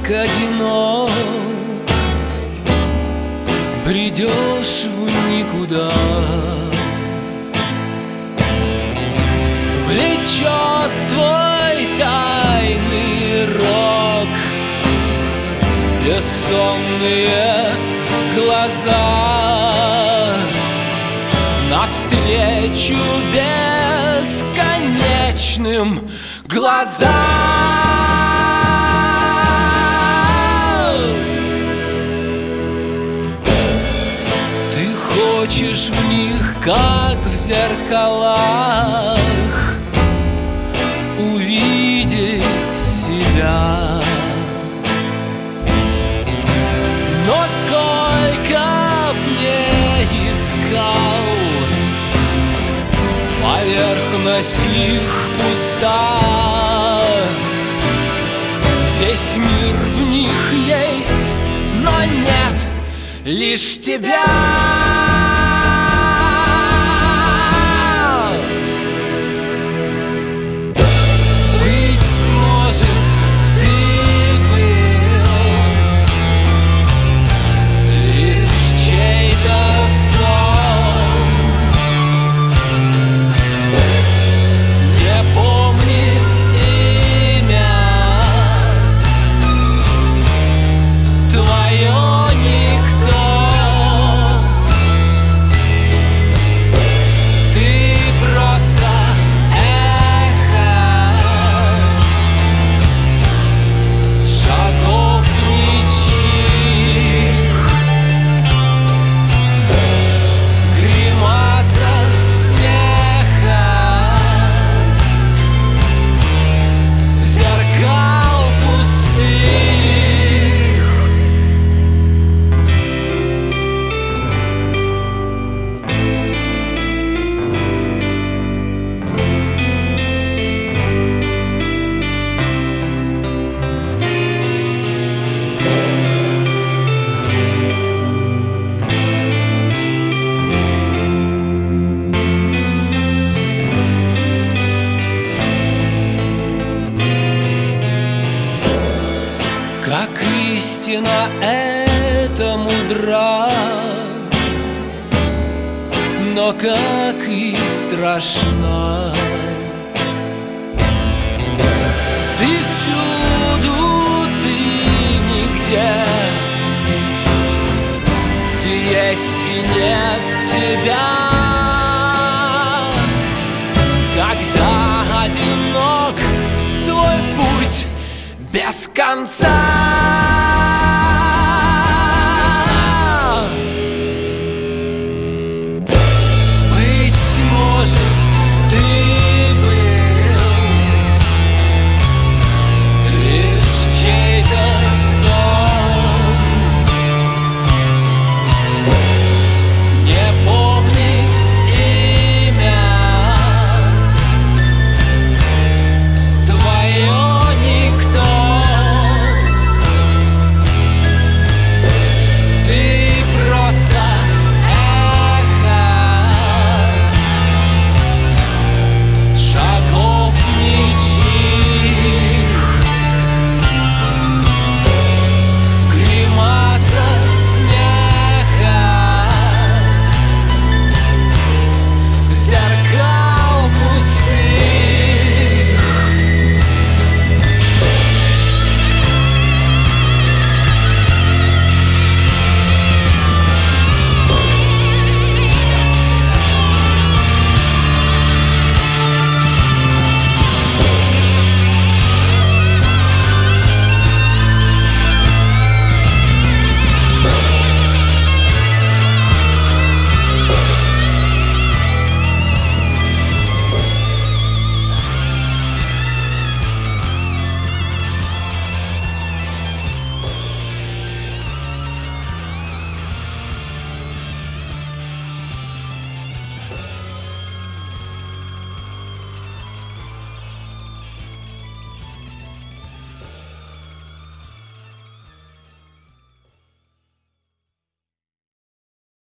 одинок, бредешь в никуда. Влечет твой тайный рок бессонные глаза навстречу бесконечным глазам. Ты хочешь в них, как в зеркалах, увидеть себя. Но сколько б не искал, поверхность их пуста. Весь мир в них есть, но нет лишь тебя. Как истина это мудра, но как и страшна. Ты всюду, ты нигде, ты есть и нет тебя. Когда одинок твой путь без конца.